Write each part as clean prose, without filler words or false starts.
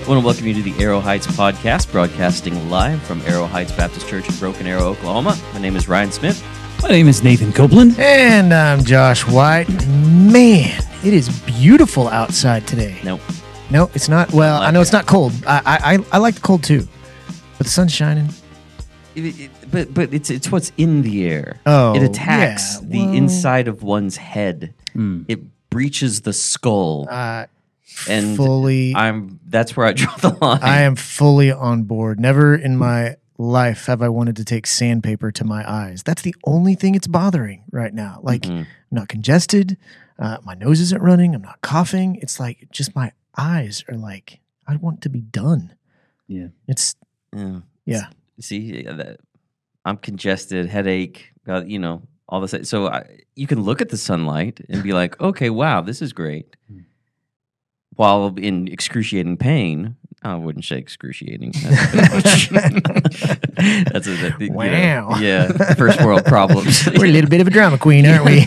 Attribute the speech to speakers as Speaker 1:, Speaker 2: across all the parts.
Speaker 1: want to welcome you to the Arrow Heights podcast, broadcasting live from Arrow Heights Baptist Church in Broken Arrow, Oklahoma. My name is Ryan Smith.
Speaker 2: My name is Nathan Copeland.
Speaker 3: And I'm Josh White. Man, it is beautiful outside today.
Speaker 1: Nope.
Speaker 3: No, it's not. Well, I know it's not cold. I like the cold too. But the sun's shining.
Speaker 1: But it's what's in the air.
Speaker 3: Oh,
Speaker 1: it attacks
Speaker 3: yeah,
Speaker 1: the inside of one's head. It breaches the skull. And
Speaker 3: fully,
Speaker 1: that's where I draw the line.
Speaker 3: I am fully on board. Never in my life have I wanted to take sandpaper to my eyes. That's the only thing it's bothering right now. Like, I'm not congested. My nose isn't running. I'm not coughing. It's like just my eyes are like, I want to be done.
Speaker 2: Yeah.
Speaker 3: It's, yeah.
Speaker 1: See, I'm congested, headache, all this. So you can look at the sunlight and be like, okay, wow, this is great. While in excruciating pain, I wouldn't say excruciating. That's
Speaker 3: wow.
Speaker 1: First world problems.
Speaker 3: We're a little bit of a drama queen, aren't we?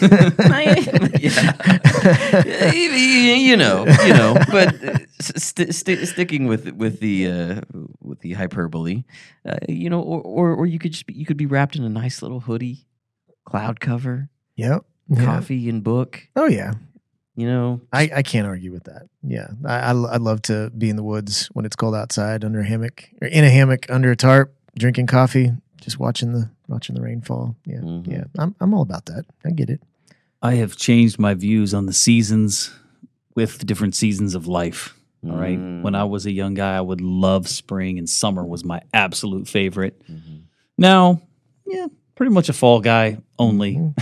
Speaker 1: But sticking with the hyperbole, or you could be wrapped in a nice little hoodie, cloud cover,
Speaker 3: Yep.
Speaker 1: coffee and book.
Speaker 3: Oh yeah.
Speaker 1: I
Speaker 3: can't argue with that. Yeah, I love to be in the woods when it's cold outside, under a hammock or in a hammock under a tarp, drinking coffee, just watching the rain fall. Yeah, yeah, I'm all about that. I get it.
Speaker 2: I have changed my views on the seasons with the different seasons of life. All right, when I was a young guy, I would love spring, and summer was my absolute favorite. Now, pretty much a fall guy only.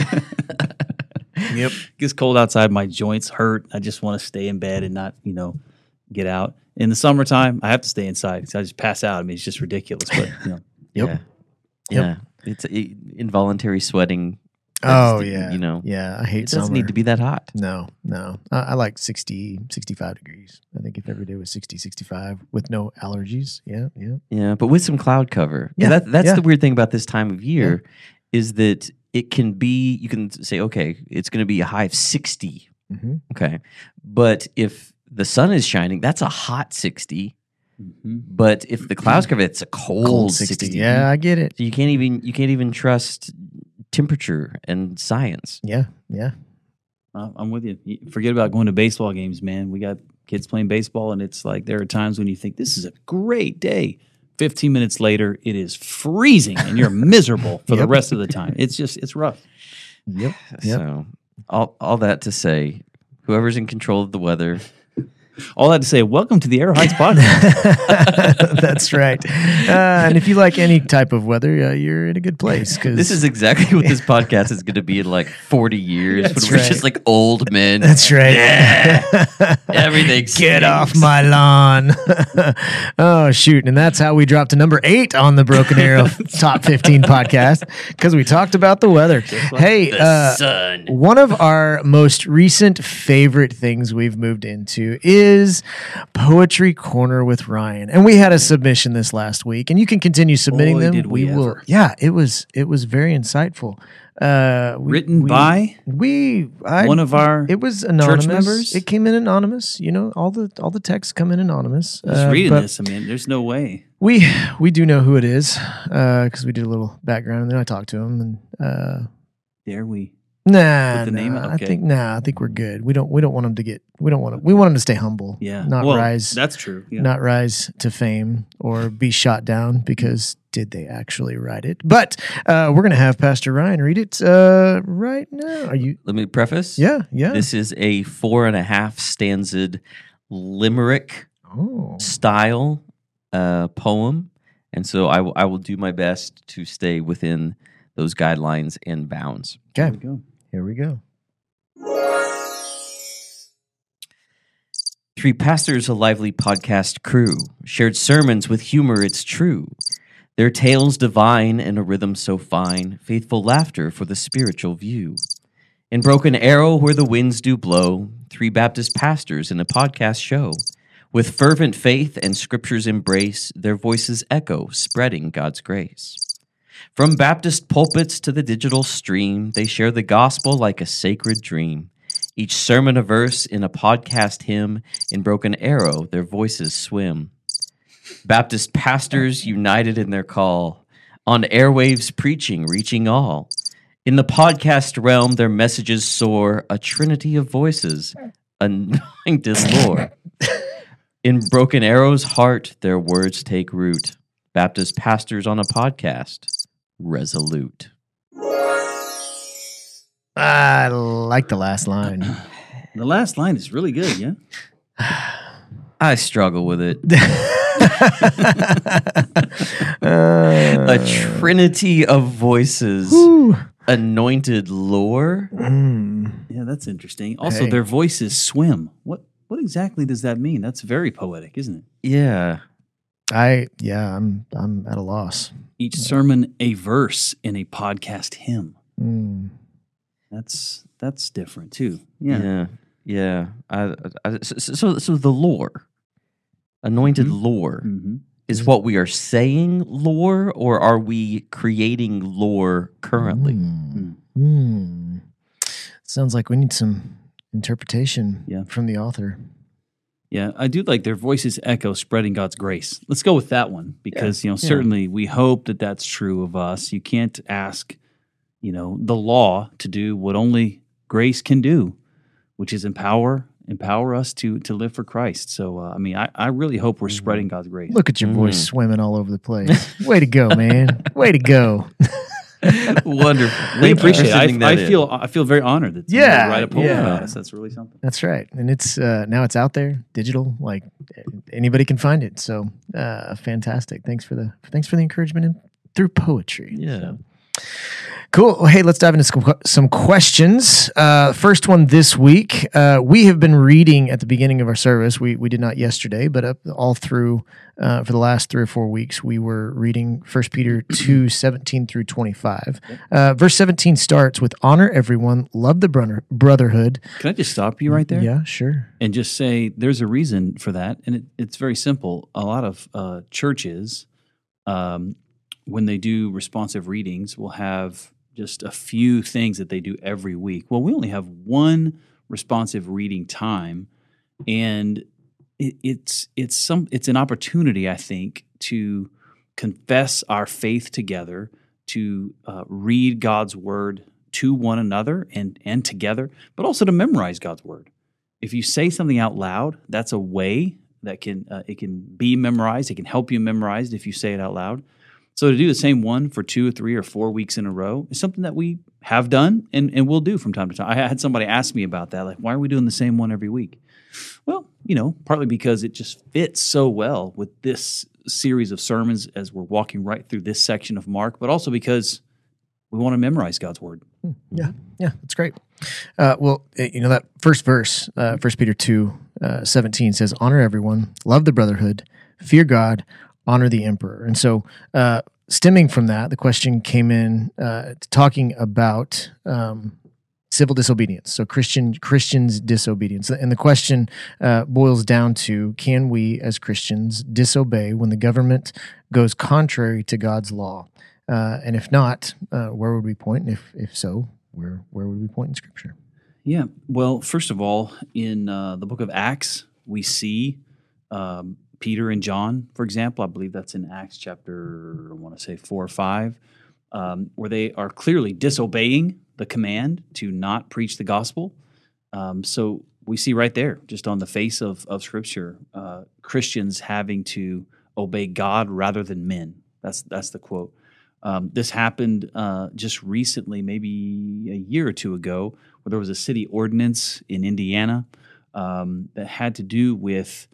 Speaker 3: Yep.
Speaker 2: Gets cold outside, my joints hurt. I just want to stay in bed and not, get out. In the summertime, I have to stay inside. So I just pass out. I mean, it's just ridiculous. But
Speaker 1: Yeah. It's involuntary sweating.
Speaker 3: Oh yeah. I hate
Speaker 1: it doesn't
Speaker 3: summer.
Speaker 1: need to be that hot.
Speaker 3: No. I like 60, 65 degrees. I think if every day was 60, 65 with no allergies. Yeah.
Speaker 1: Yeah, but with some cloud cover.
Speaker 3: Yeah,
Speaker 1: That's the weird thing about this time of year is that it can be, you can say, okay, it's going to be a high of 60. Okay. But if the sun is shining, that's a hot 60. But if the clouds cover, it's a cold 60.
Speaker 3: Yeah, I get it.
Speaker 1: So you can't even trust temperature and science.
Speaker 3: Yeah.
Speaker 2: I'm with you. Forget about going to baseball games, man. We got kids playing baseball, and it's like there are times when you think this is a great day. 15 minutes later, it is freezing, and you're miserable for the rest of the time. It's rough.
Speaker 3: Yep.
Speaker 1: So all that to say, whoever's in control of the weather.
Speaker 2: All that to say, welcome to the Arrow Heights podcast.
Speaker 3: That's right. And if you like any type of weather, you're in a good place. Cause
Speaker 1: this is exactly what this podcast is going to be in like 40 years.
Speaker 3: That's
Speaker 1: when we're just like old men.
Speaker 3: That's right.
Speaker 1: Yeah. Everything
Speaker 3: Get off my lawn. Oh, shoot. And that's how we dropped to number 8 on the Broken Arrow Top 15 podcast, because we talked about the weather. Hey,
Speaker 1: the sun.
Speaker 3: One of our most recent favorite things we've moved into is Poetry Corner with Ryan. And we had a submission this last week, and you can continue submitting
Speaker 2: Boy,
Speaker 3: them.
Speaker 2: did we
Speaker 3: will.
Speaker 2: ever.
Speaker 3: Yeah, it was very insightful.
Speaker 2: Written by one of our
Speaker 3: it was anonymous.
Speaker 2: church members?
Speaker 3: It came in anonymous. All the texts come in anonymous.
Speaker 2: Just reading
Speaker 3: but
Speaker 2: this, I mean, there's no way.
Speaker 3: We do know who it is because we did a little background, and then I talked to him. And
Speaker 2: Dare we?
Speaker 3: Nah,
Speaker 2: With the name? Okay.
Speaker 3: I think we're good. We don't want him to get. We want him to stay humble.
Speaker 2: Yeah,
Speaker 3: not rise.
Speaker 2: That's true. Yeah.
Speaker 3: Not rise to fame or be shot down because did they actually write it? But we're gonna have Pastor Ryan read it right now. Are you?
Speaker 1: Let me preface.
Speaker 3: Yeah.
Speaker 1: This is a 4.5 stanzad limerick style poem, and so I will do my best to stay within those guidelines and bounds.
Speaker 3: Okay.
Speaker 2: Here we go.
Speaker 3: Here we go.
Speaker 1: 3 pastors, a lively podcast crew, shared sermons with humor, it's true. Their tales divine and a rhythm so fine, faithful laughter for the spiritual view. In Broken Arrow, where the winds do blow, 3 Baptist pastors in a podcast show. With fervent faith and scripture's embrace, their voices echo, spreading God's grace. From Baptist pulpits to the digital stream, they share the gospel like a sacred dream. Each sermon a verse in a podcast hymn. In Broken Arrow, their voices swim. Baptist pastors united in their call. On airwaves preaching, reaching all. In the podcast realm, their messages soar. A trinity of voices, anointed lore. In Broken Arrow's heart, their words take root. Baptist pastors on a podcast, resolute.
Speaker 3: I like the last line.
Speaker 2: The last line is really good, yeah?
Speaker 1: I struggle with it. A trinity of voices, anointed lore.
Speaker 2: Yeah, that's interesting. Also,
Speaker 3: Hey.
Speaker 2: their voices swim. What exactly does that mean? That's very poetic, isn't it?
Speaker 1: Yeah.
Speaker 3: I'm at a loss.
Speaker 2: Each sermon a verse in a podcast hymn.
Speaker 3: Mm.
Speaker 2: That's different too. Yeah.
Speaker 1: Yeah. So the lore, anointed lore, is what we are saying lore, or are we creating lore currently?
Speaker 3: Sounds like we need some interpretation
Speaker 2: Yeah.
Speaker 3: from the author.
Speaker 2: Yeah, I do like their voices echo spreading God's grace. Let's go with that one because, certainly we hope that that's true of us. You can't ask, the law to do what only grace can do, which is empower us to live for Christ. So, I really hope we're spreading God's grace.
Speaker 3: Look at your voice swimming all over the place. Way to go, man. Way to go.
Speaker 1: Wonderful.
Speaker 2: We
Speaker 1: Thank you for
Speaker 2: appreciate it.
Speaker 1: sending that in.
Speaker 2: I feel very honored that you write a poem about us. That's really something.
Speaker 3: That's right. And it's now it's out there, digital, like anybody can find it. So fantastic. Thanks for the encouragement through poetry.
Speaker 1: Yeah.
Speaker 3: So. Cool. Well, hey, let's dive into some questions. First one this week. We have been reading at the beginning of our service. We did not yesterday, but all through for the last 3 or 4 weeks, we were reading 1 Peter 2:17 through 25. Verse 17 starts with honor everyone, love the brotherhood.
Speaker 2: Can I just stop you right there?
Speaker 3: Yeah, sure.
Speaker 2: And just say there's a reason for that, and it's very simple. A lot of churches, when they do responsive readings, will have just a few things that they do every week. Well, we only have one responsive reading time, and it's an opportunity, I think, to confess our faith together, to read God's word to one another and together, but also to memorize God's word. If you say something out loud, that's a way that it can be memorized. It can help you memorize if you say it out loud. So to do the same one for 2 or 3 or 4 weeks in a row is something that we have done and will do from time to time. I had somebody ask me about that, like, why are we doing the same one every week? Well, partly because it just fits so well with this series of sermons as we're walking right through this section of Mark, but also because we want to memorize God's word.
Speaker 3: Yeah, that's great. That first verse, 1 Peter 2:17 says, honor everyone, love the brotherhood, fear God, honor the emperor. And so stemming from that, the question came in talking about civil disobedience. So Christians' disobedience. And the question boils down to, can we as Christians disobey when the government goes contrary to God's law? And if not, where would we point? And if so, where would we point in Scripture?
Speaker 2: Yeah. Well, first of all, in the book of Acts, we see Peter and John, for example. I believe that's in Acts chapter, 4 or 5, where they are clearly disobeying the command to not preach the gospel. So we see right there, just on the face of Scripture, Christians having to obey God rather than men. That's the quote. This happened just recently, maybe a year or two ago, where there was a city ordinance in Indiana that had to do with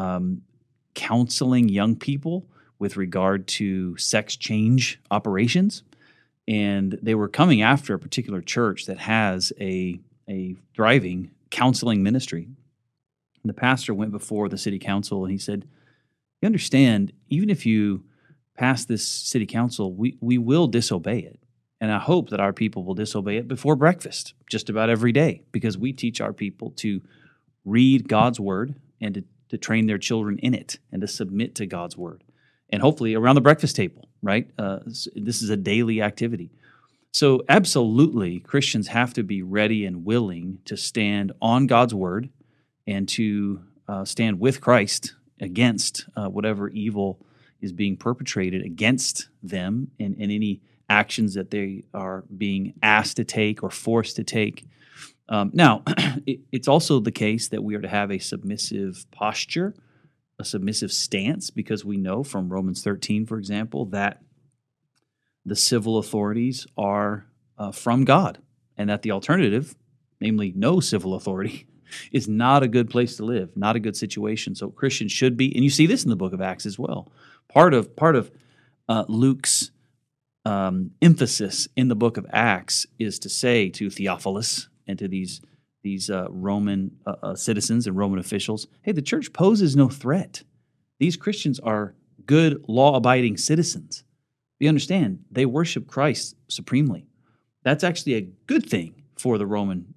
Speaker 2: counseling young people with regard to sex change operations. And they were coming after a particular church that has a thriving counseling ministry. And the pastor went before the city council and he said, you understand, even if you pass this city council, we will disobey it. And I hope that our people will disobey it before breakfast, just about every day, because we teach our people to read God's word and to train their children in it and to submit to God's word. And hopefully around the breakfast table, right? This is a daily activity. So absolutely, Christians have to be ready and willing to stand on God's word and to stand with Christ against whatever evil is being perpetrated against them in any actions that they are being asked to take or forced to take. Now, it's also the case that we are to have a submissive posture, a submissive stance, because we know from Romans 13, for example, that the civil authorities are from God, and that the alternative, namely no civil authority, is not a good place to live, not a good situation. So Christians should be, and you see this in the book of Acts as well. Part of Luke's emphasis in the book of Acts is to say to Theophilus and to these Roman citizens and Roman officials, hey, the church poses no threat. These Christians are good, law-abiding citizens. You understand, they worship Christ supremely. That's actually a good thing for the Roman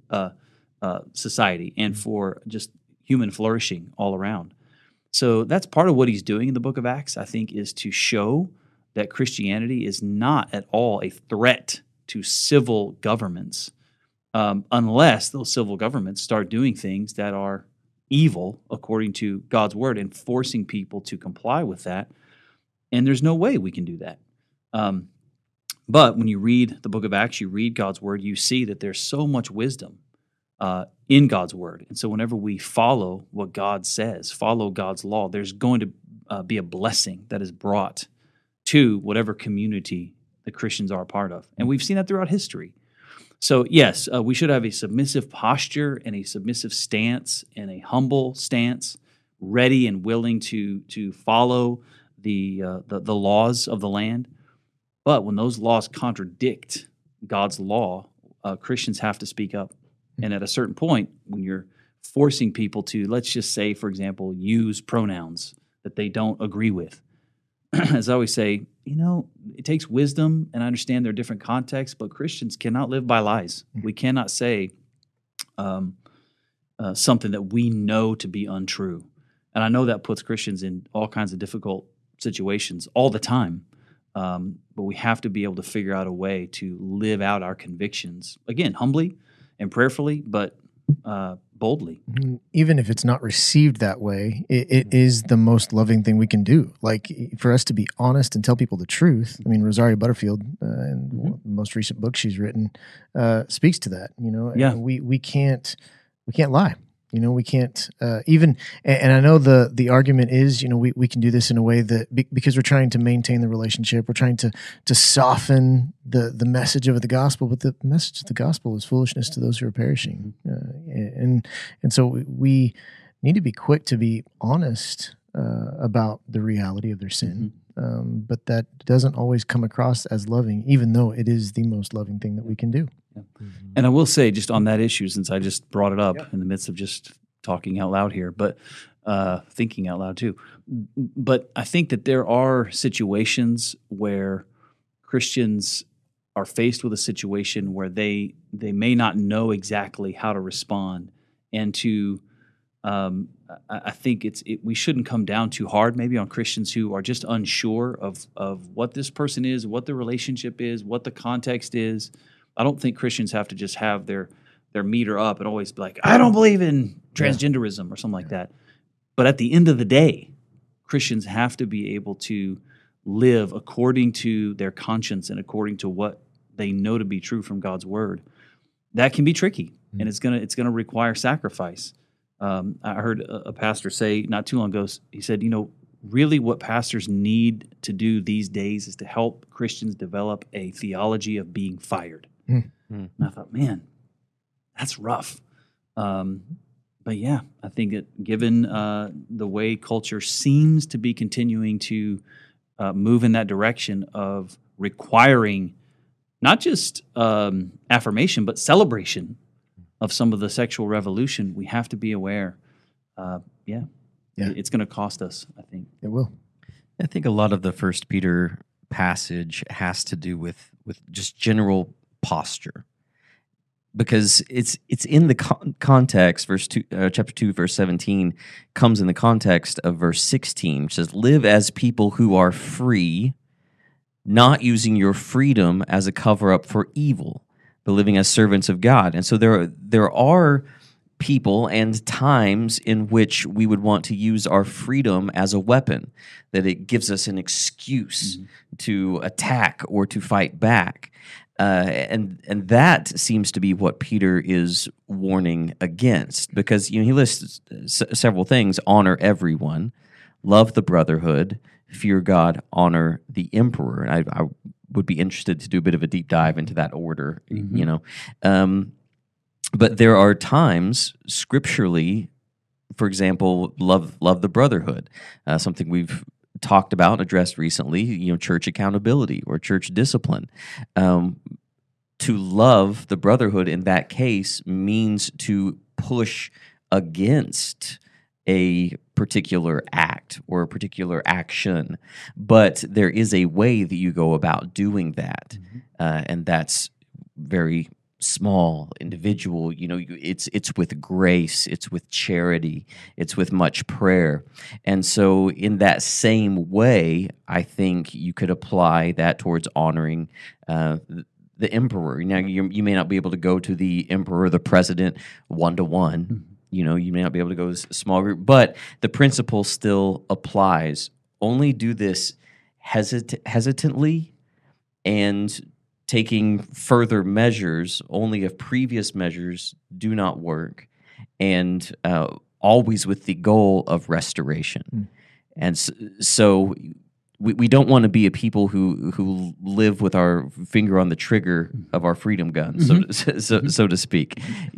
Speaker 2: society and for just human flourishing all around. So that's part of what he's doing in the book of Acts, I think, is to show that Christianity is not at all a threat to civil governments, unless those civil governments start doing things that are evil according to God's word and forcing people to comply with that. And there's no way we can do that. But when you read the book of Acts, you read God's word, you see that there's so much wisdom in God's word. And so whenever we follow what God says, follow God's law, there's going to be a blessing that is brought to whatever community the Christians are a part of. And we've seen that throughout history. So yes, we should have a submissive posture and a submissive stance and a humble stance, ready and willing to follow the laws of the land. But when those laws contradict God's law, Christians have to speak up. And at a certain point, when you're forcing people to, let's just say, for example, use pronouns that they don't agree with, as I always say, it takes wisdom, and I understand there are different contexts, but Christians cannot live by lies. We cannot say something that we know to be untrue. And I know that puts Christians in all kinds of difficult situations all the time. But we have to be able to figure out a way to live out our convictions, again, humbly and prayerfully, but boldly.
Speaker 3: Even if it's not received that way, it is the most loving thing we can do. Like, for us to be honest and tell people the truth. I mean, Rosaria Butterfield, in the most recent book she's written, speaks to that.
Speaker 2: Yeah.
Speaker 3: We can't lie. We can't even, and I know the argument is, we can do this in a way that because we're trying to maintain the relationship, we're trying to soften the message of the gospel, but the message of the gospel is foolishness to those who are perishing, and so we need to be quick to be honest about the reality of their sin. But that doesn't always come across as loving, even though it is the most loving thing that we can do.
Speaker 2: Yeah. And I will say, just on that issue, since I just brought it up in the midst of just talking out loud here, but thinking out loud too. But I think that there are situations where Christians are faced with a situation where they may not know exactly how to respond, and to I think we shouldn't come down too hard maybe on Christians who are just unsure of what this person is, what the relationship is, what the context is. I don't think Christians have to just have their meter up and always be like, I don't believe in transgenderism or something like that. But at the end of the day, Christians have to be able to live according to their conscience and according to what they know to be true from God's word. That can be tricky, and it's gonna require sacrifice. I heard a pastor say not too long ago, he said, really what pastors need to do these days is to help Christians develop a theology of being fired. And I thought, man, that's rough. But yeah, I think that given the way culture seems to be continuing to move in that direction of requiring not just affirmation, but celebration of some of the sexual revolution, we have to be aware. It's going to cost us, I think.
Speaker 3: It will.
Speaker 1: I think a lot of the First Peter passage has to do with just general posture, because it's in the context. Chapter 2, verse 17 comes in the context of verse 16, which says, "Live as people who are free, not using your freedom as a cover-up for evil, but living as servants of God. And so there are people and times in which we would want to use our freedom as a weapon, that it gives us an excuse to attack or to fight back. And that seems to be what Peter is warning against, because he lists several things: honor everyone, love the brotherhood, fear God, honor the emperor. And I would be interested to do a bit of a deep dive into that order, But there are times scripturally, for example, love the brotherhood, something we've talked about and addressed recently, church accountability or church discipline. To love the brotherhood in that case means to push against a particular act or a particular action, but there is a way that you go about doing that, and that's very small, individual. It's with grace, it's with charity, it's with much prayer. And so in that same way, I think you could apply that towards honoring the emperor. Now, you may not be able to go to the emperor, the president, one-to-one. You may not be able to go to a small group, but the principle still applies. Only do this hesitantly and taking further measures only if previous measures do not work, and always with the goal of restoration. And so we don't want to be a people who live with our finger on the trigger of our freedom gun, so to speak.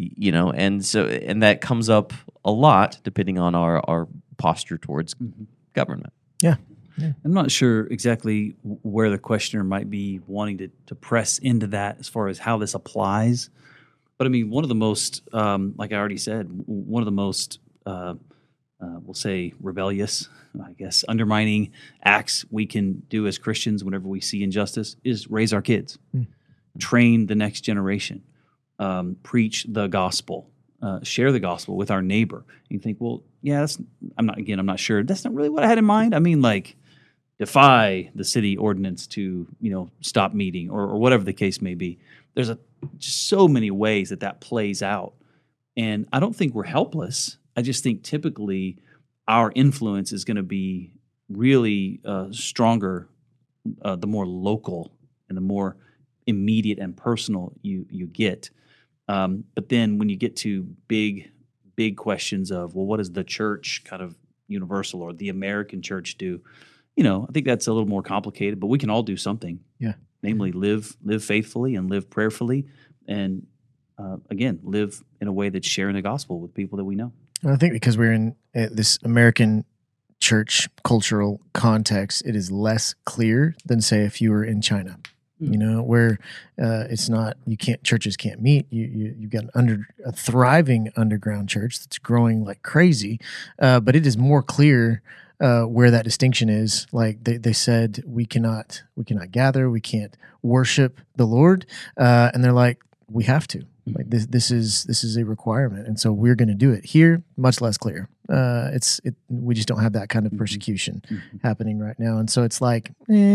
Speaker 1: And that comes up a lot depending on our posture towards government.
Speaker 3: Yeah.
Speaker 2: I'm not sure exactly where the questioner might be wanting to press into that as far as how this applies. But I mean, one of the most, like I already said, one of the most, we'll say, rebellious, I guess, undermining acts we can do as Christians whenever we see injustice is raise our kids, train the next generation, preach the gospel, share the gospel with our neighbor. And you think, well, yeah, I'm not sure. That's not really what I had in mind. I mean, like, defy the city ordinance to, stop meeting or whatever the case may be. There's just so many ways that plays out. And I don't think we're helpless. I just think typically our influence is going to be really stronger the more local and the more immediate and personal you get. But then when you get to big questions of, well, what does the church kind of universal or the American church do? I think that's a little more complicated, but we can all do something. Yeah. Namely, live faithfully and live prayerfully, and again, live in a way that's sharing the gospel with people that we know.
Speaker 3: I think because we're in this American church cultural context, it is less clear than, say, if you were in China. Where it's not, churches can't meet. You've got a thriving underground church that's growing like crazy, but it is more clear where that distinction is. Like they said, we cannot gather, we can't worship the Lord, and they're like, we have to. Like this is a requirement, and so we're going to do it. Here, much less clear. We just don't have that kind of persecution happening right now, and so it's like,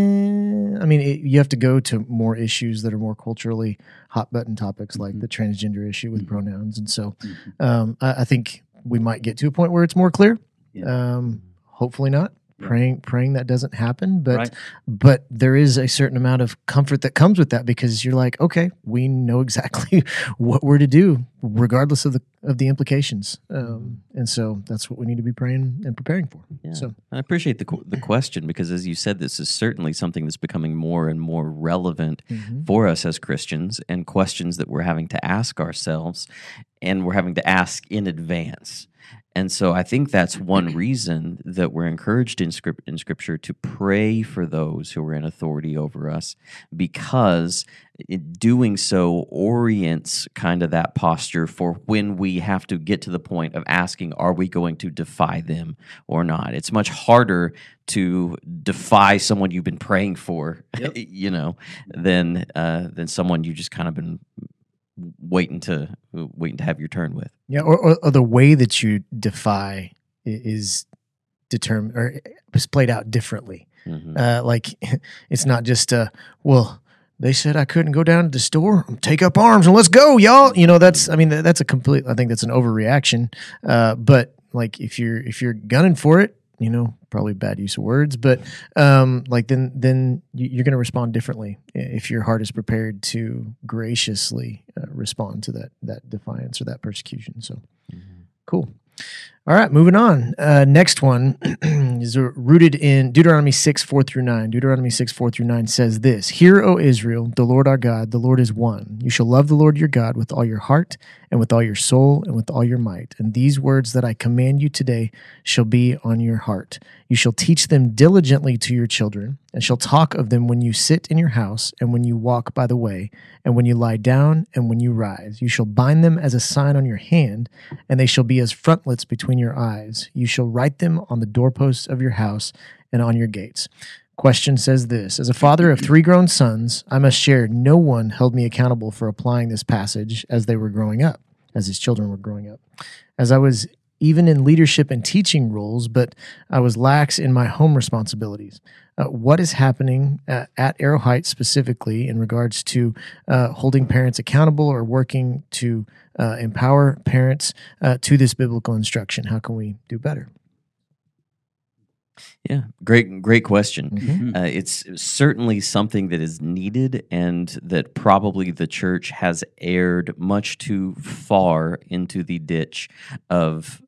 Speaker 3: you have to go to more issues that are more culturally hot button topics, like the transgender issue with pronouns, and so I think we might get to a point where it's more clear. Yeah. Hopefully not. Praying that doesn't happen, but there is a certain amount of comfort that comes with that, because you're like, okay, we know exactly what we're to do, regardless of the implications, and so that's what we need to be praying and preparing for.
Speaker 1: Yeah.
Speaker 3: So
Speaker 1: I appreciate the question, because, as you said, this is certainly something that's becoming more and more relevant for us as Christians, and questions that we're having to ask ourselves, and we're having to ask in advance. And so I think that's one reason that we're encouraged in Scripture to pray for those who are in authority over us, because doing so orients kind of that posture for when we have to get to the point of asking, are we going to defy them or not? It's much harder to defy someone you've been praying for, than someone you just kind of been waiting to have your turn with.
Speaker 3: Yeah, or the way that you defy is determined or is played out differently. Like it's not just well, they said I couldn't go down to the store. Take up arms and let's go, y'all. That's I think that's an overreaction. But like if you're gunning for it, probably bad use of words, but like then you're going to respond differently if your heart is prepared to graciously respond to that defiance or that persecution. So cool. All right, moving on. Next one is rooted in Deuteronomy 6:4-9. Deuteronomy 6:4-9 says this: Hear, O Israel, the Lord our God, the Lord is one. You shall love the Lord your God with all your heart and with all your soul and with all your might. And these words that I command you today shall be on your heart. You shall teach them diligently to your children, and shall talk of them when you sit in your house, and when you walk by the way, and when you lie down, and when you rise. You shall bind them as a sign on your hand, and they shall be as frontlets between your eyes. You shall write them on the doorposts of your house and on your gates. Question says this: As a father of 3 grown sons, I must share no one held me accountable for applying this passage as they were growing up, as his children were growing up. As I was even in leadership and teaching roles, but I was lax in my home responsibilities. What is happening at Arrow Heights specifically in regards to holding parents accountable or working to empower parents to this biblical instruction? How can we do better?
Speaker 1: Yeah, great question. It's certainly something that is needed, and that probably the church has erred much too far into the ditch of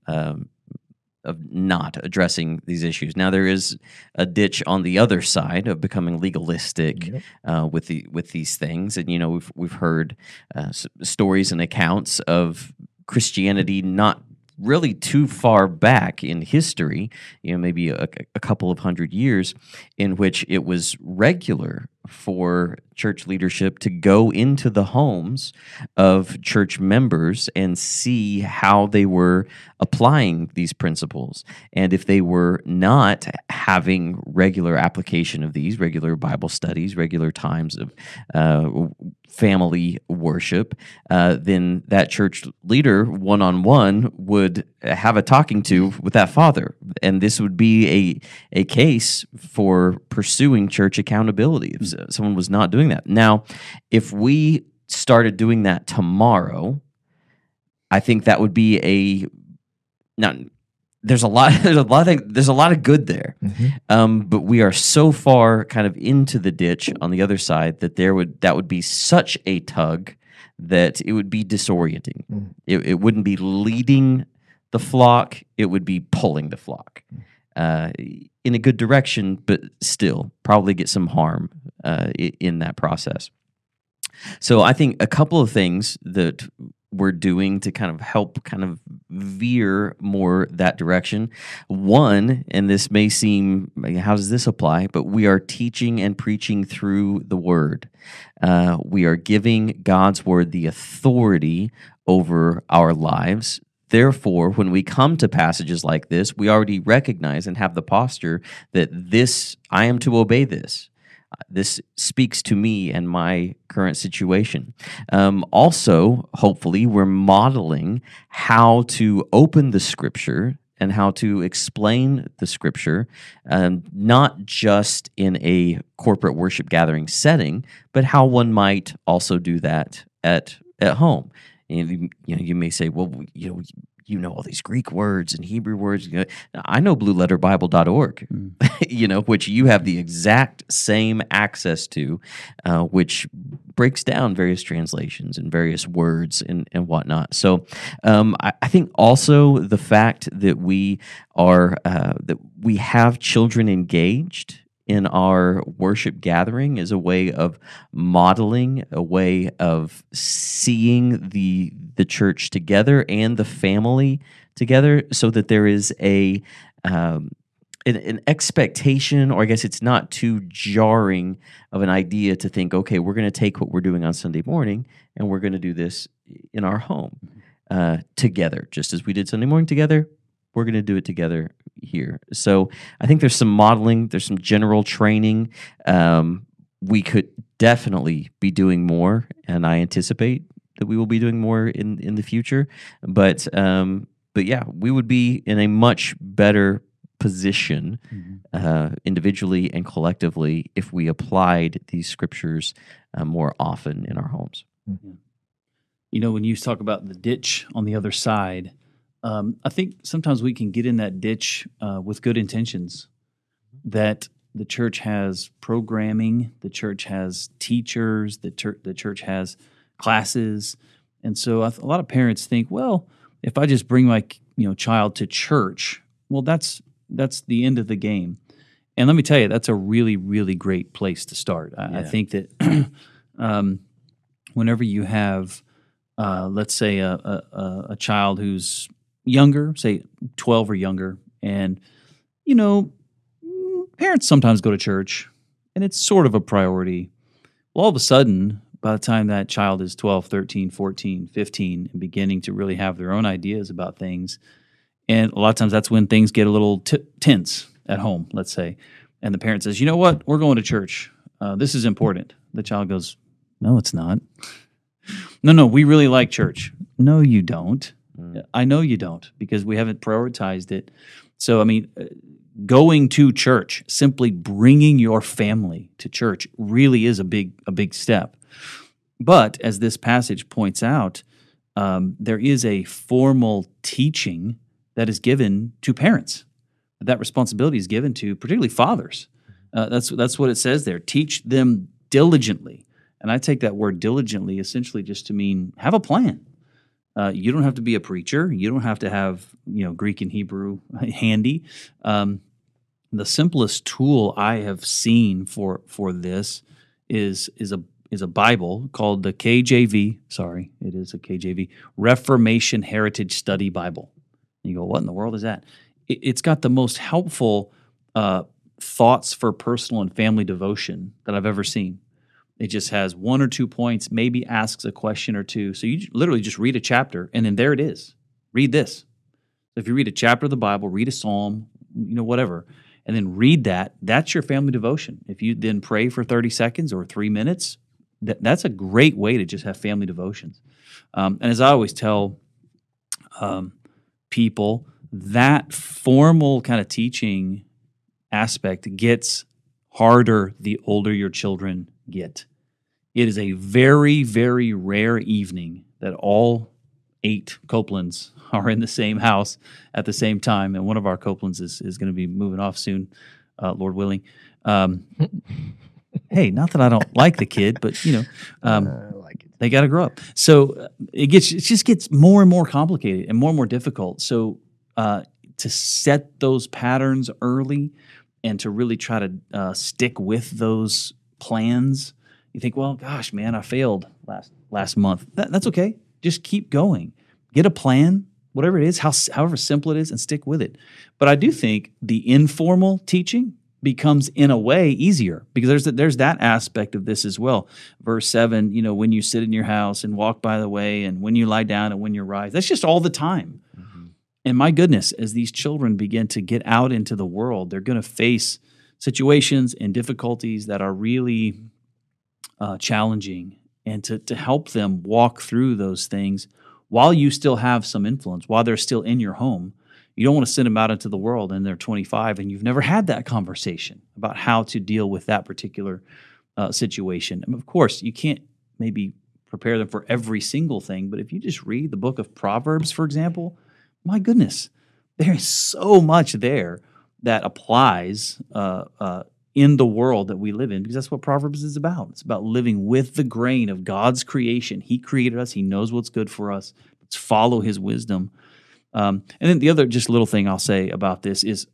Speaker 1: not addressing these issues. Now there is a ditch on the other side of becoming legalistic with these things, and we've heard stories and accounts of Christianity not really too far back in history, maybe a couple of hundred years, in which it was regular for church leadership to go into the homes of church members and see how they were applying these principles. And if they were not having regular application of these, regular Bible studies, regular times of family worship, then that church leader one-on-one would have a talking to with that father. And this would be a case for pursuing church accountability if someone was not doing that. Now, if we started doing that tomorrow, I think that would be there's a lot of good there, but we are so far kind of into the ditch on the other side that that would be such a tug that it would be disorienting. It wouldn't be leading the flock; it would be pulling the flock in a good direction, but still probably get some harm in that process. So I think a couple of things that we're doing to kind of help kind of veer more that direction. One, and this may seem, how does this apply? But we are teaching and preaching through the Word. We are giving God's Word the authority over our lives. Therefore, when we come to passages like this, we already recognize and have the posture that I am to obey this. This speaks to me and my current situation. Also, hopefully, we're modeling how to open the Scripture and how to explain the Scripture, not just in a corporate worship gathering setting, but how one might also do that at home. And you may say, well, all these Greek words and Hebrew words. I know blueletterbible.org, which you have the exact same access to, which breaks down various translations and various words and whatnot. So I think also the fact that we have children engaged in our worship gathering is a way of modeling, a way of seeing the church together and the family together, so that there is an expectation, or I guess it's not too jarring of an idea to think, okay, we're going to take what we're doing on Sunday morning and we're going to do this in our home together, just as we did Sunday morning together. We're going to do it together here. So I think there's some modeling, there's some general training. We could definitely be doing more, and I anticipate that we will be doing more in the future. But yeah, we would be in a much better position individually and collectively if we applied these scriptures more often in our homes.
Speaker 2: You know, when you talk about the ditch on the other side, I think sometimes we can get in that ditch with good intentions, that the church has programming, the church has teachers, the church has classes. And so a lot of parents think, well, if I just bring my child to church, well, that's the end of the game. And let me tell you, that's a really, really great place to start. I think that whenever you have, let's say, a child who's younger, say 12 or younger, and, parents sometimes go to church, and it's sort of a priority. Well, all of a sudden, by the time that child is 12, 13, 14, 15, and beginning to really have their own ideas about things, and a lot of times that's when things get a little tense at home, let's say, and the parent says, you know what, we're going to church. This is important. The child goes, no, it's not. No, we really like church. No, you don't. I know you don't, because we haven't prioritized it. So, I mean, going to church, simply bringing your family to church really is a big step. But as this passage points out, there is a formal teaching that is given to parents. That responsibility is given to particularly fathers. That's what it says there. Teach them diligently. And I take that word diligently essentially just to mean have a plan. You don't have to be a preacher. You don't have to have Greek and Hebrew handy. The simplest tool I have seen for this is a Bible called the KJV. Sorry, it is a KJV, Reformation Heritage Study Bible. And you go, what in the world is that? It's got the most helpful thoughts for personal and family devotion that I've ever seen. It just has 1 or 2 points, maybe asks a question or two. So you literally just read a chapter, and then there it is. Read this. So if you read a chapter of the Bible, read a psalm, whatever, and then read that, that's your family devotion. If you then pray for 30 seconds or 3 minutes, that's a great way to just have family devotions. And as I always tell people, that formal kind of teaching aspect gets harder the older your children get. It is a very, very rare evening that all 8 Copelands are in the same house at the same time, and one of our Copelands is going to be moving off soon, Lord willing. Hey, not that I don't like the kid, but
Speaker 3: I like it.
Speaker 2: They got to grow up. So it just gets more and more complicated and more difficult. So to set those patterns early and to really try to stick with those plans, you think, well, gosh, man, I failed last month. That's okay. Just keep going. Get a plan, whatever it is, however simple it is, and stick with it. But I do think the informal teaching becomes, in a way, easier, because there's that aspect of this as well. Verse 7, when you sit in your house and walk by the way, and when you lie down and when you rise, that's just all the time. Mm-hmm. And my goodness, as these children begin to get out into the world, they're going to face situations and difficulties that are really challenging, and to help them walk through those things while you still have some influence, while they're still in your home. You don't want to send them out into the world and they're 25 and you've never had that conversation about how to deal with that particular situation. And of course, you can't maybe prepare them for every single thing, but if you just read the book of Proverbs, for example, my goodness, there is so much there that applies in the world that we live in, because that's what Proverbs is about. It's about living with the grain of God's creation. He created us. He knows what's good for us. Let's follow his wisdom. And then the other just little thing I'll say about this is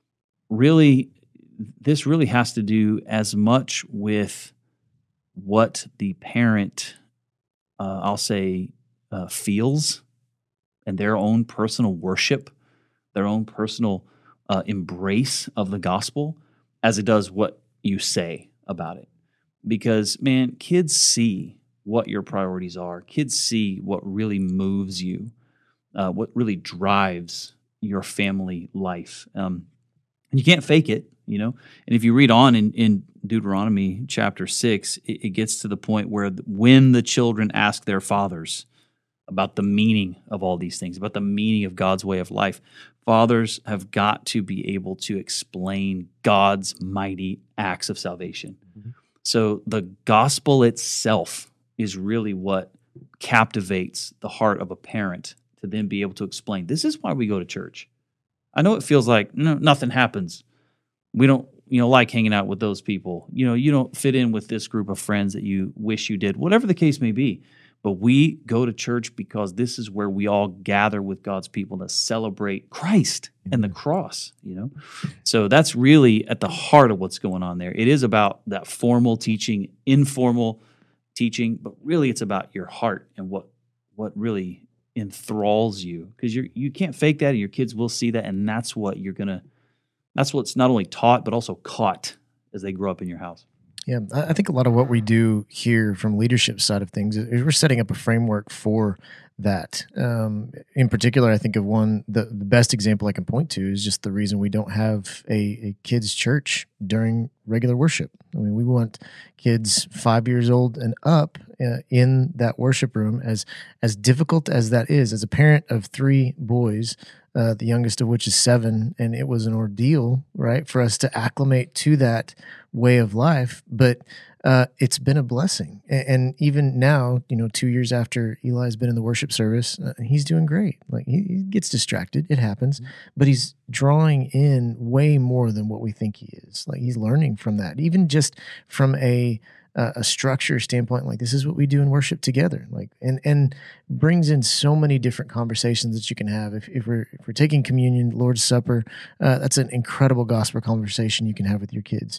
Speaker 2: this really has to do as much with what the parent, I'll say, feels, and their own personal worship, their own personal embrace of the gospel, as it does what you say about it. Because, man, kids see what your priorities are. Kids see what really moves you, what really drives your family life. And you can't fake it, And if you read on in Deuteronomy chapter 6, it gets to the point where when the children ask their fathers, about the meaning of all these things, about the meaning of God's way of life. Fathers have got to be able to explain God's mighty acts of salvation. Mm-hmm. So the gospel itself is really what captivates the heart of a parent to then be able to explain, this is why we go to church. I know it feels like nothing happens. We don't, like hanging out with those people. You don't fit in with this group of friends that you wish you did, whatever the case may be. But we go to church because this is where we all gather with God's people to celebrate Christ and the cross, So that's really at the heart of what's going on there. It is about that formal teaching, informal teaching, but really it's about your heart and what really enthralls you, because you can't fake that, and your kids will see that, and that's what's not only taught but also caught as they grow up in your house.
Speaker 3: Yeah, I think a lot of what we do here from leadership side of things is we're setting up a framework for that. In particular, I think of the best example I can point to is just the reason we don't have a kids' church during regular worship. I mean, we want kids 5 years old and up in that worship room. As difficult as that is, as a parent of 3 boys, the youngest of which is 7, and it was an ordeal, right, for us to acclimate to that way of life. But it's been a blessing. And even now, 2 years after Eli's been in the worship service, he's doing great. Like he gets distracted. It happens, but he's drawing in way more than what we think he is. Like he's learning from that, even just from a structure standpoint. Like this is what we do in worship together. Like, and brings in so many different conversations that you can have. If we're taking communion, Lord's Supper, that's an incredible gospel conversation you can have with your kids.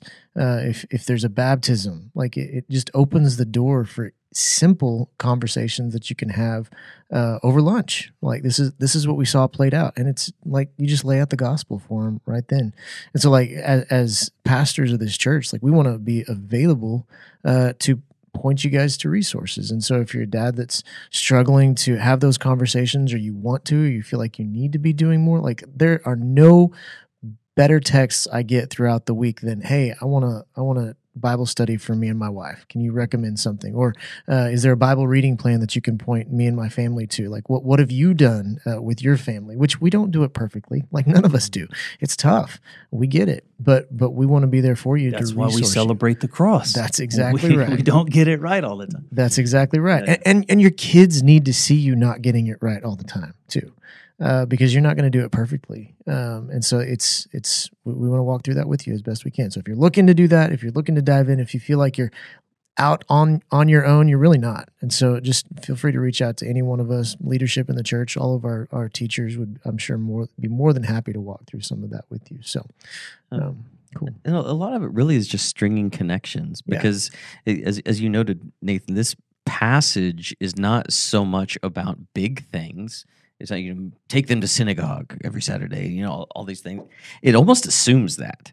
Speaker 3: If there's a baptism, like it just opens the door for simple conversations that you can have over lunch. Like this is what we saw played out, and it's like you just lay out the gospel for them right then. And so, like as pastors of this church, like we want to be available to point you guys to resources. And so if you're a dad that's struggling to have those conversations, or you want to, or you feel like you need to be doing more, like there are no better texts I get throughout the week than, hey, I want to Bible study for me and my wife. Can you recommend something? Or is there a Bible reading plan that you can point me and my family to? Like what have you done with your family? Which we don't do it perfectly. Like none of us do. It's tough. We get it. But we want to be there for you.
Speaker 2: That's why we celebrate the cross.
Speaker 3: That's exactly right.
Speaker 2: We don't get it right all the time.
Speaker 3: That's exactly right. Yeah. And your kids need to see you not getting it right all the time too. Because you're not going to do it perfectly. And so we want to walk through that with you as best we can. So if you're looking to do that, if you're looking to dive in, if you feel like you're out on your own, you're really not. And so just feel free to reach out to any one of us, leadership in the church. All of our teachers would, I'm sure, be more than happy to walk through some of that with you. So cool.
Speaker 1: And a lot of it really is just stringing connections, because as you noted, Nathan, this passage is not so much about big things. It's like take them to synagogue every Saturday, all these things. It almost assumes that,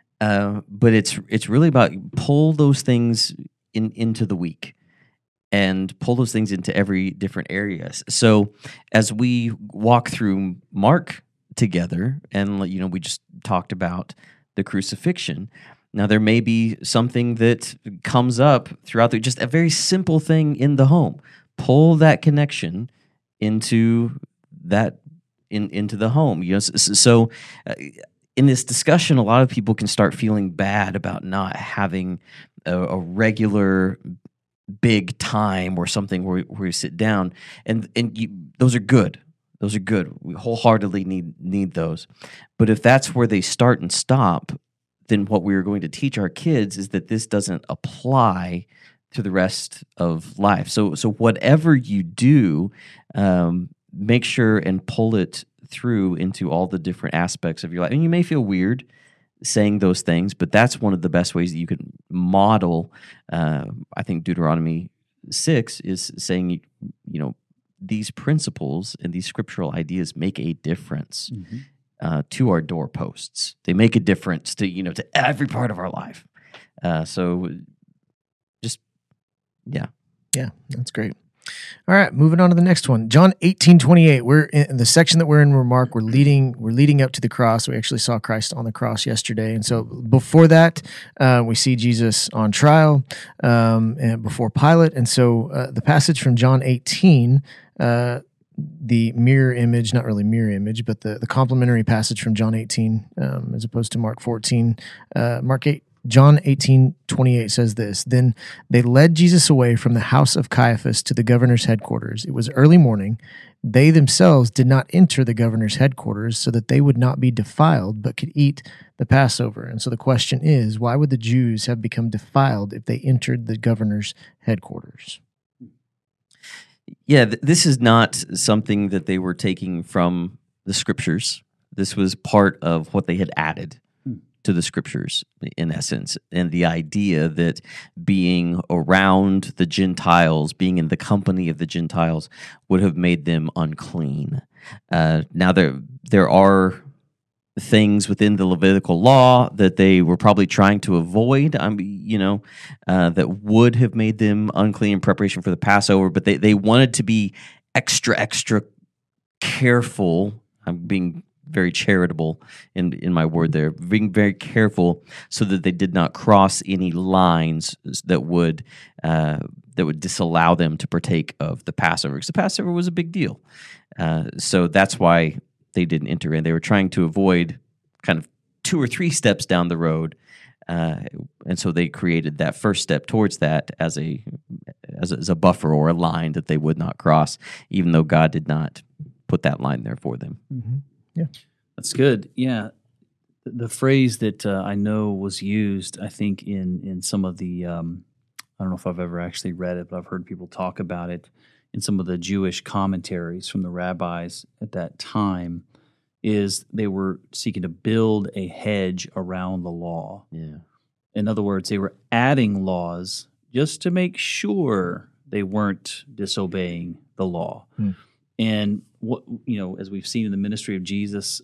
Speaker 1: but it's really about pull those things into the week, and pull those things into every different area. So as we walk through Mark together, and we just talked about the crucifixion. Now there may be something that comes up throughout just a very simple thing in the home. Pull that connection into that into the home. So in this discussion, a lot of people can start feeling bad about not having a regular big time or something where you sit down, and those are good. Those are good. We wholeheartedly need those. But if that's where they start and stop, then what we are going to teach our kids is that this doesn't apply to the rest of life. So whatever you do, make sure and pull it through into all the different aspects of your life. And you may feel weird saying those things, but that's one of the best ways that you can model. I think Deuteronomy 6 is saying, these principles and these scriptural ideas make a difference to our doorposts. They make a difference to every part of our life.
Speaker 3: Yeah, that's great. All right, moving on to the next one. John 18:28. We're in the section that we're in Mark. We're leading up to the cross. We actually saw Christ on the cross yesterday. And so before that, we see Jesus on trial and before Pilate. And so the passage from John 18 the mirror image, not really mirror image, but the complementary passage from John 18 as opposed to Mark 14. John 18:28 says this, "Then they led Jesus away from the house of Caiaphas to the governor's headquarters. It was early morning. They themselves did not enter the governor's headquarters so that they would not be defiled, but could eat the Passover." And so the question is, why would the Jews have become defiled if they entered the governor's headquarters?
Speaker 1: Yeah, this is not something that they were taking from the scriptures. This was part of what they had added to the scriptures, in essence, and the idea that being around the Gentiles, being in the company of the Gentiles, would have made them unclean. Now, there are things within the Levitical law that they were probably trying to avoid, that would have made them unclean in preparation for the Passover, but they wanted to be extra careful. I'm being very charitable in my word there, being very careful so that they did not cross any lines that would disallow them to partake of the Passover, because the Passover was a big deal. So that's why they didn't enter in. They were trying to avoid kind of 2 or 3 steps down the road, and so they created that first step towards that as a buffer or a line that they would not cross, even though God did not put that line there for them.
Speaker 3: Mm-hmm. Yeah,
Speaker 2: that's good. Yeah, the phrase that I know was used, I think, in some of the I don't know if I've ever actually read it, but I've heard people talk about it in some of the Jewish commentaries from the rabbis at that time, is they were seeking to build a hedge around the law.
Speaker 1: Yeah.
Speaker 2: In other words, they were adding laws just to make sure they weren't disobeying the law. And as we've seen in the ministry of Jesus,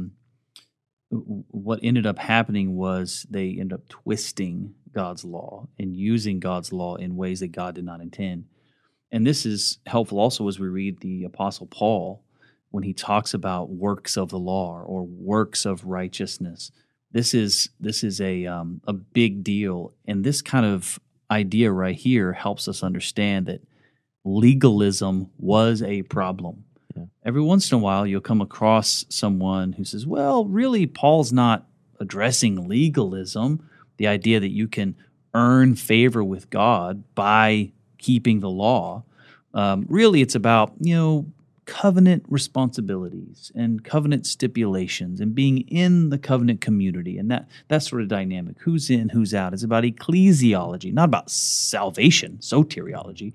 Speaker 2: what ended up happening was they ended up twisting God's law and using God's law in ways that God did not intend. And this is helpful also as we read the Apostle Paul when he talks about works of the law or works of righteousness. This is a big deal, and this kind of idea right here helps us understand that legalism was a problem. Yeah. Every once in a while, you'll come across someone who says, "Well, really, Paul's not addressing legalism, the idea that you can earn favor with God by keeping the law. Really, it's about covenant responsibilities and covenant stipulations and being in the covenant community and that sort of dynamic. Who's in, who's out. It's about ecclesiology, not about salvation, soteriology."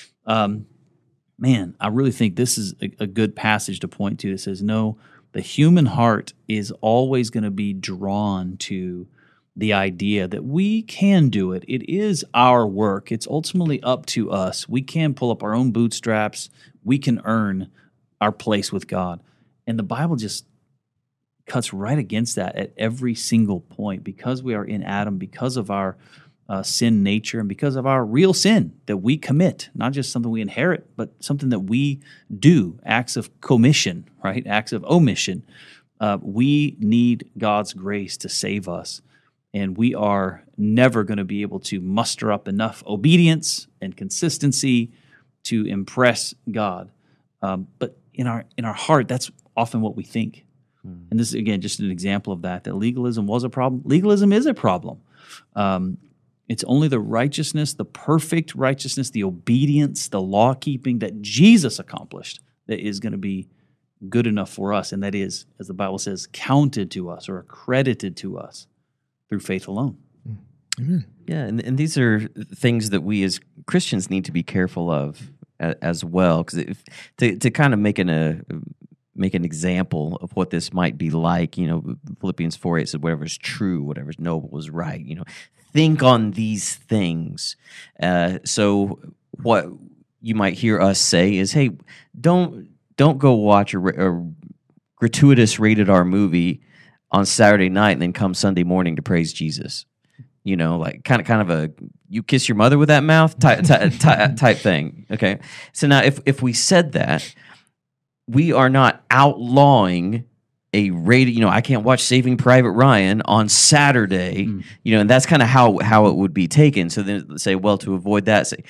Speaker 2: Man, I really think this is a good passage to point to that says, no, the human heart is always going to be drawn to the idea that we can do it. It is our work. It's ultimately up to us. We can pull up our own bootstraps. We can earn our place with God. And the Bible just cuts right against that at every single point, because we are in Adam, because of our sin nature, and because of our real sin that we commit, not just something we inherit, but something that we do, acts of commission, right? Acts of omission. We need God's grace to save us, and we are never going to be able to muster up enough obedience and consistency to impress God. But in our heart, that's often what we think. And this is, again, just an example of that legalism was a problem. Legalism is a problem. It's only the righteousness, the perfect righteousness, the obedience, the law-keeping that Jesus accomplished that is going to be good enough for us, and that is, as the Bible says, counted to us or accredited to us through faith alone.
Speaker 3: Amen.
Speaker 1: Yeah, and these are things that we as Christians need to be careful of as well, because to kind of make an example of what this might be like, Philippians 4:8 says, "Whatever is true, whatever is noble is right." Think on these things. So what you might hear us say is, "Hey, don't go watch a gratuitous rated R movie on Saturday night and then come Sunday morning to praise Jesus." Like kind of a "you kiss your mother with that mouth" type thing. Okay, so now if we said that, we are not outlawing a rated, I can't watch Saving Private Ryan on Saturday, and that's kind of how it would be taken. So then say, well, to avoid that, say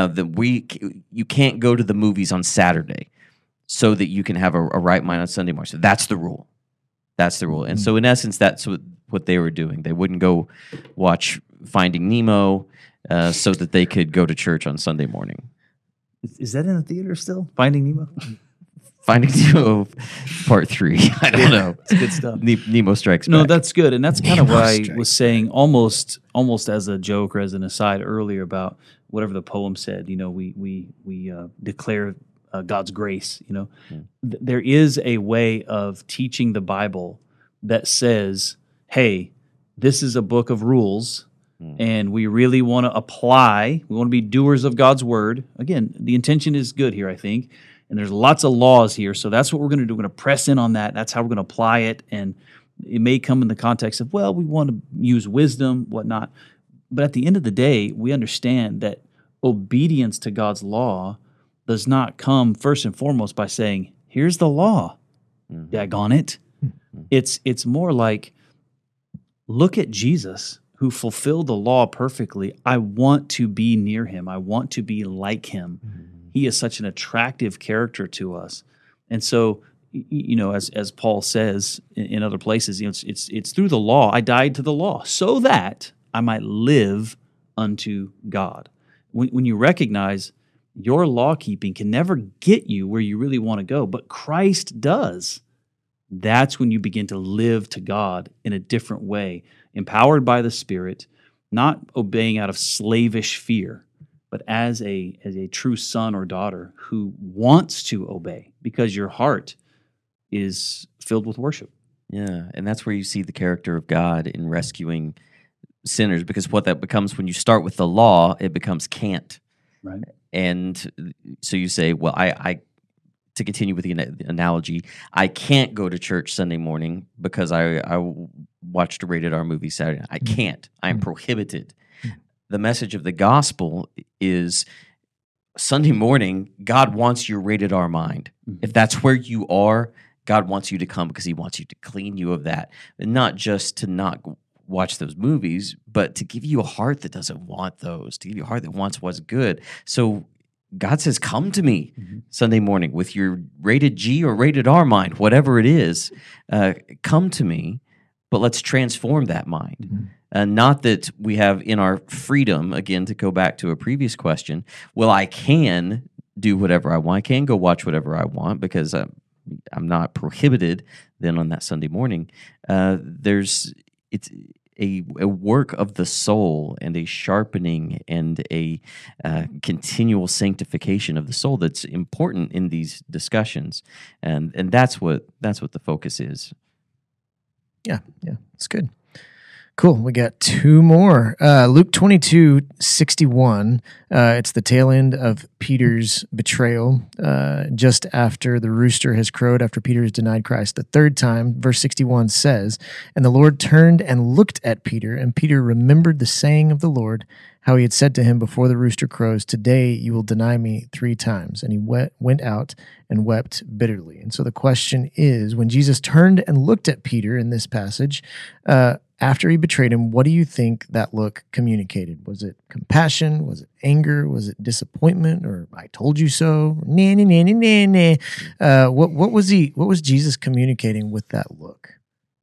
Speaker 1: you can't go to the movies on Saturday so that you can have a right mind on Sunday morning. So that's the rule. That's the rule. And so in essence, that's what they were doing. They wouldn't go watch Finding Nemo so that they could go to church on Sunday morning.
Speaker 2: Is that in the theater still? Finding Nemo?
Speaker 1: Finding Nemo Part 3. I don't know.
Speaker 2: It's good stuff.
Speaker 1: Nemo Strikes Back.
Speaker 2: No, that's good. And that's kind of what I was saying almost as a joke or as an aside earlier about whatever the poem said. We declare God's grace. There is a way of teaching the Bible that says, hey, this is a book of rules, and we really want to apply. We want to be doers of God's word. Again, the intention is good here, I think. And there's lots of laws here, so that's what we're going to do. We're going to press in on that. That's how we're going to apply it. And it may come in the context of, well, we want to use wisdom, whatnot. But at the end of the day, we understand that obedience to God's law does not come first and foremost by saying, here's the law, daggone it. It's more like, look at Jesus who fulfilled the law perfectly. I want to be near him. I want to be like him. He is such an attractive character to us. And so, as Paul says in other places, it's through the law. I died to the law so that I might live unto God. When you recognize your law keeping can never get you where you really want to go, but Christ does, that's when you begin to live to God in a different way, empowered by the Spirit, not obeying out of slavish fear, but as a true son or daughter who wants to obey because your heart is filled with worship.
Speaker 1: Yeah, and that's where you see the character of God in rescuing sinners, because what that becomes when you start with the law, it becomes can't.
Speaker 2: Right.
Speaker 1: And so you say, well, I to continue with the analogy, I can't go to church Sunday morning because I watched a rated R movie Saturday night. I can't. I am prohibited. The message of the gospel is Sunday morning, God wants your rated R mind. If that's where you are, God wants you to come because he wants you to clean you of that. And not just to not watch those movies, but to give you a heart that doesn't want those, to give you a heart that wants what's good. So God says, come to me Sunday morning with your rated G or rated R mind, whatever it is, come to me, but let's transform that mind. Not that we have in our freedom, again, to go back to a previous question, well, I can do whatever I want. I can go watch whatever I want because I'm not prohibited then on that Sunday morning. It's a work of the soul and a sharpening and a continual sanctification of the soul that's important in these discussions. And that's what the focus is.
Speaker 3: Yeah, it's good. Cool. We got two more. Luke 22:61. It's the tail end of Peter's betrayal, just after the rooster has crowed, after Peter has denied Christ the third time. Verse 61 says, "And the Lord turned and looked at Peter, and Peter remembered the saying of the Lord, how he had said to him before the rooster crows, 'Today you will deny me 3 times.' And he went out and wept bitterly." And so the question is, when Jesus turned and looked at Peter in this passage, after he betrayed him, what do you think that look communicated? Was it compassion? Was it anger? Was it disappointment? Or "I told you so"? Nah, nah, nah, nah, nah, nah. What was Jesus communicating with that look?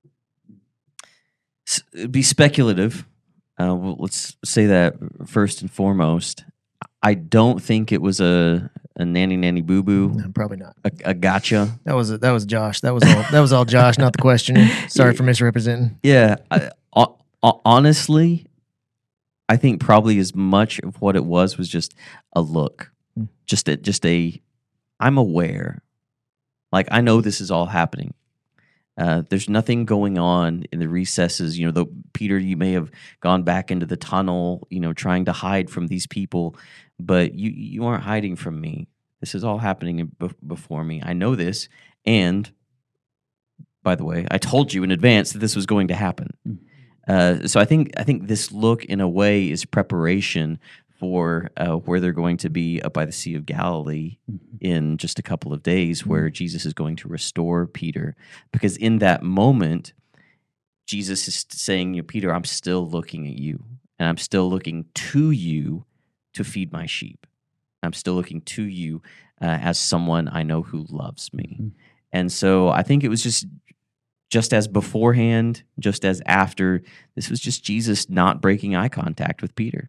Speaker 1: It'd be speculative. Well, let's say that first and foremost. I don't think it was a nanny boo boo.
Speaker 3: No, probably not.
Speaker 1: A gotcha.
Speaker 3: That was Josh. That was all Josh, not the questioner. Sorry for misrepresenting.
Speaker 1: Yeah. Honestly, I think probably as much of what it was just a look, just a. I'm aware, like I know this is all happening. There's nothing going on in the recesses. Though Peter, you may have gone back into the tunnel, trying to hide from these people, but you aren't hiding from me. This is all happening before me. I know this, and by the way, I told you in advance that this was going to happen. So I think this look, in a way, is preparation for where they're going to be up by the Sea of Galilee in just a couple of days, where Jesus is going to restore Peter. Because in that moment, Jesus is saying, Peter, I'm still looking at you, and I'm still looking to you to feed my sheep. I'm still looking to you as someone I know who loves me. And so I think it was just as beforehand, just as after, this was just Jesus not breaking eye contact with Peter.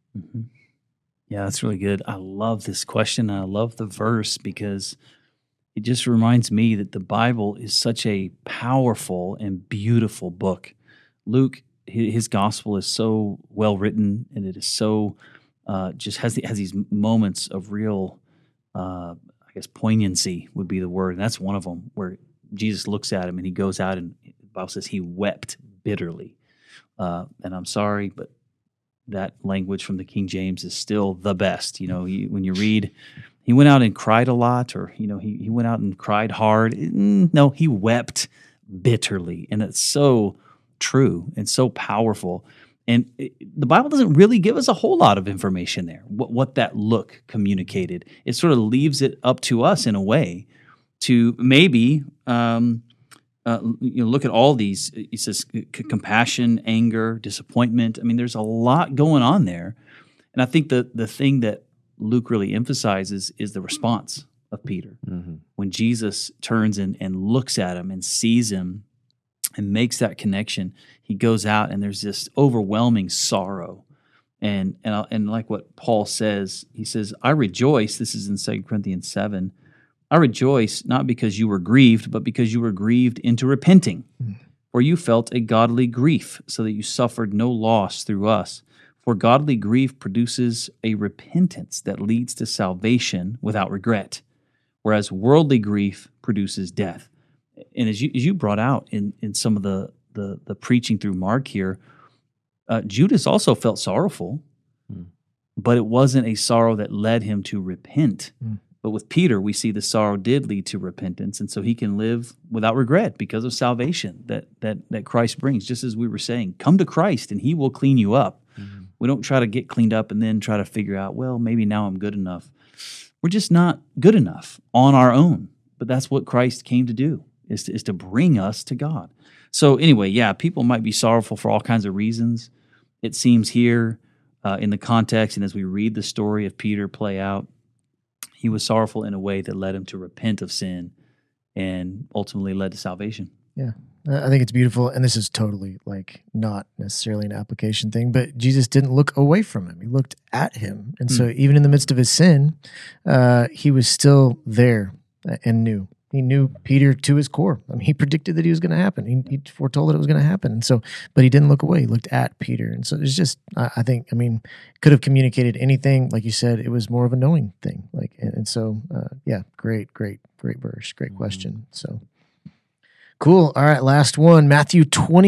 Speaker 2: Yeah, that's really good. I love this question. I love the verse because it just reminds me that the Bible is such a powerful and beautiful book. Luke, his gospel is so well written, and it is so just has these moments of real, I guess, poignancy would be the word. And that's one of them, where Jesus looks at him and he goes out, and the Bible says he wept bitterly. And I'm sorry, but that language from the King James is still the best. When you read, he went out and cried a lot, or he went out and cried hard. No, he wept bitterly, and it's so true and so powerful. And the Bible doesn't really give us a whole lot of information there, what that look communicated. It sort of leaves it up to us in a way to maybe look at all these. He says compassion, anger, disappointment. I mean, there's a lot going on there. And I think the thing that Luke really emphasizes is the response of Peter. When Jesus turns and looks at him and sees him and makes that connection, he goes out and there's this overwhelming sorrow. And like what Paul says, he says, I rejoice, this is in 2 Corinthians 7, I rejoice not because you were grieved, but because you were grieved into repenting. For you felt a godly grief, so that you suffered no loss through us. For godly grief produces a repentance that leads to salvation without regret, whereas worldly grief produces death. And as you brought out in some of the preaching through Mark here, Judas also felt sorrowful, but it wasn't a sorrow that led him to repent. But with Peter, we see the sorrow did lead to repentance, and so he can live without regret because of salvation that Christ brings. Just as we were saying, come to Christ and he will clean you up. We don't try to get cleaned up and then try to figure out, well, maybe now I'm good enough. We're just not good enough on our own. But that's what Christ came to do, is to bring us to God. So anyway, yeah, people might be sorrowful for all kinds of reasons. It seems here in the context, and as we read the story of Peter play out, he was sorrowful in a way that led him to repent of sin and ultimately led to salvation.
Speaker 3: Yeah, I think it's beautiful. And this is totally not necessarily an application thing, but Jesus didn't look away from him. He looked at him. And so even in the midst of his sin, he was still there and knew. He knew Peter to his core. I mean, he predicted that he was going to happen. He foretold that it was going to happen. And so, but he didn't look away. He looked at Peter. And so it's just, I think, could have communicated anything. Like you said, it was more of a knowing thing. And so, great verse, great question. So cool. All right. Last one. Matthew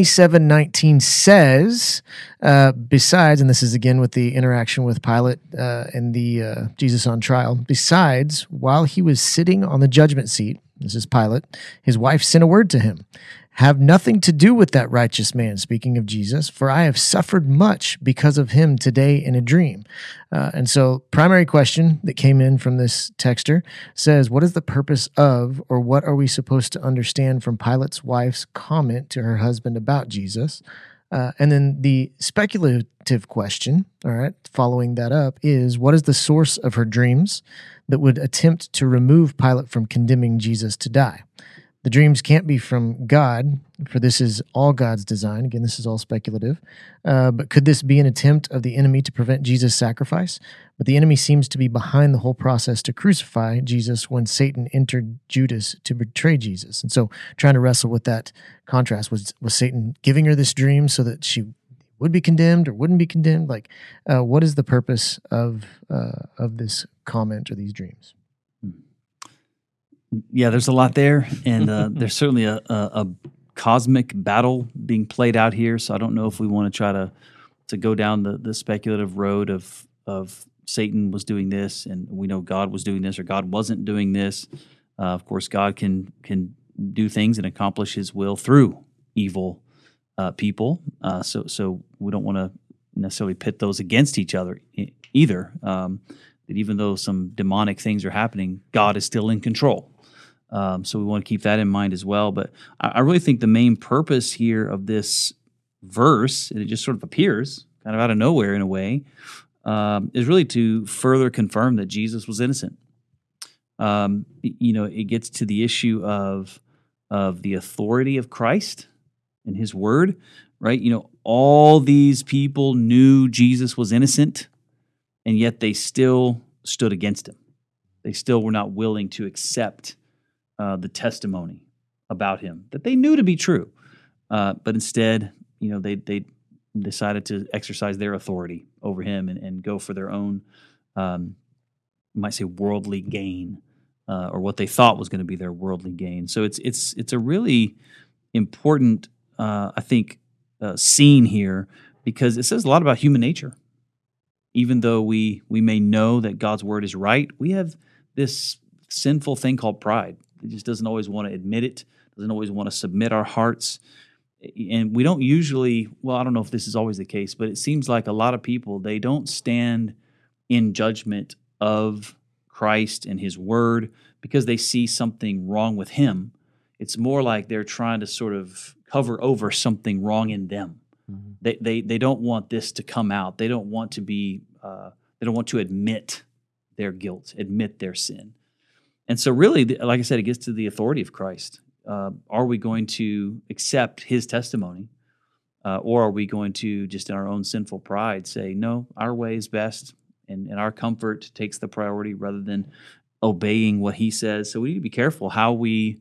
Speaker 3: 27:19 says, besides, and this is again with the interaction with Pilate and the Jesus on trial, besides, while he was sitting on the judgment seat, this is Pilate, his wife sent a word to him. Have nothing to do with that righteous man, speaking of Jesus, for I have suffered much because of him today in a dream. And so primary question that came in from this texter says, what is the purpose of, or what are we supposed to understand from Pilate's wife's comment to her husband about Jesus? And then the speculative question, all right, following that up, is what is the source of her dreams that would attempt to remove Pilate from condemning Jesus to die? The dreams can't be from God, for this is all God's design. Again, this is all speculative. But could this be an attempt of the enemy to prevent Jesus' sacrifice? But the enemy seems to be behind the whole process to crucify Jesus when Satan entered Judas to betray Jesus. And so trying to wrestle with that contrast, was Satan giving her this dream so that she would be condemned or wouldn't be condemned? What is the purpose of this comment or these dreams?
Speaker 2: Yeah, there's a lot there, and there's certainly a cosmic battle being played out here. So I don't know if we want to try to go down the speculative road of Satan was doing this, and we know God was doing this, or God wasn't doing this. Of course, God can do things and accomplish His will through evil people. So we don't want to necessarily pit those against each other either. That even though some demonic things are happening, God is still in control. So we want to keep that in mind as well. But I really think the main purpose here of this verse, and it just sort of appears kind of out of nowhere in a way, is really to further confirm that Jesus was innocent. It gets to the issue of the authority of Christ and his word, right? All these people knew Jesus was innocent, and yet they still stood against him. They still were not willing to accept the testimony about him that they knew to be true. But instead, they decided to exercise their authority over him and go for their own, you might say, worldly gain, or what they thought was going to be their worldly gain. So it's a really important, I think, scene here, because it says a lot about human nature. Even though we may know that God's word is right, we have this sinful thing called pride. It just doesn't always want to admit it, doesn't always want to submit our hearts. And we don't usually, well, I don't know if this is always the case, but it seems like a lot of people, they don't stand in judgment of Christ and his word because they see something wrong with him. It's more like they're trying to sort of cover over something wrong in them. Mm-hmm. They don't want this to come out. They don't want to be. They don't want to admit their guilt, admit their sin. And so, really, like I said, it gets to the authority of Christ. Are we going to accept his testimony, or are we going to just in our own sinful pride say, no, our way is best, and our comfort takes the priority rather than obeying what he says? So we need to be careful how we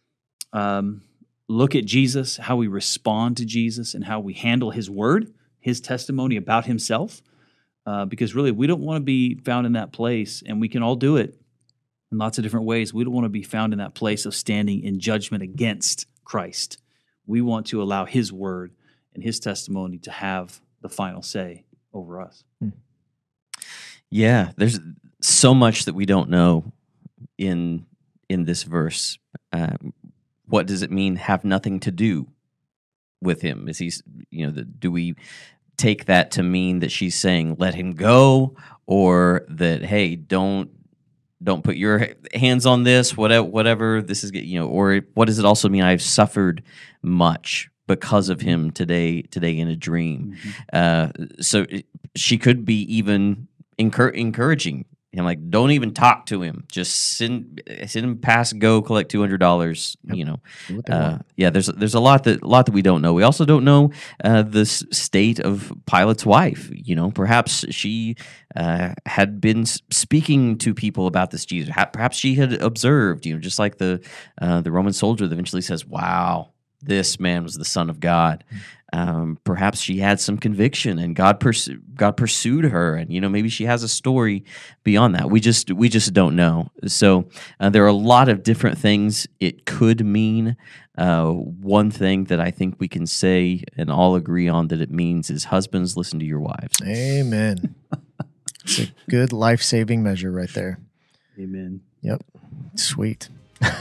Speaker 2: look at Jesus, how we respond to Jesus, and how we handle his word, his testimony about himself, because really we don't want to be found in that place, and we can all do it in lots of different ways. We don't want to be found in that place of standing in judgment against Christ. We want to allow his word and his testimony to have the final say over us.
Speaker 1: Yeah, there's so much that we don't know in this verse. What does it mean, have nothing to do with him? Is he, do we take that to mean that she's saying, let him go, or that, hey, don't put your hands on this, whatever this is, or what does it also mean? I've suffered much because of him today in a dream. Mm-hmm. So she could be even encouraging him, like, don't even talk to him. Just send him past, go collect $200. Yep. There's a lot that we don't know. We also don't know the state of Pilate's wife. Perhaps she had been speaking to people about this Jesus. Perhaps she had observed, just like the Roman soldier that eventually says, "Wow, this man was the Son of God." Perhaps she had some conviction, and God pursued her, and maybe she has a story beyond that. We just don't know. So there are a lot of different things it could mean. One thing that I think we can say and all agree on that it means is, husbands, listen to your wives.
Speaker 3: Amen. It's a good life-saving measure right there.
Speaker 2: Amen.
Speaker 3: Yep. Sweet.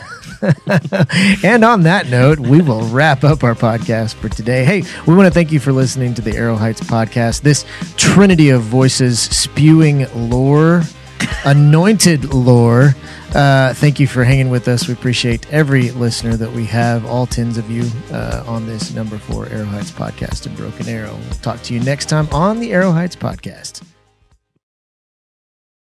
Speaker 3: And on that note, we will wrap up our podcast for today. Hey, we want to thank you for listening to the Arrow Heights podcast. This trinity of voices spewing lore, anointed lore. Thank you for hanging with us. We appreciate every listener that we have, all tens of you, on this number 4 Arrow Heights podcast in Broken Arrow. We'll talk to you next time on the Arrow Heights podcast.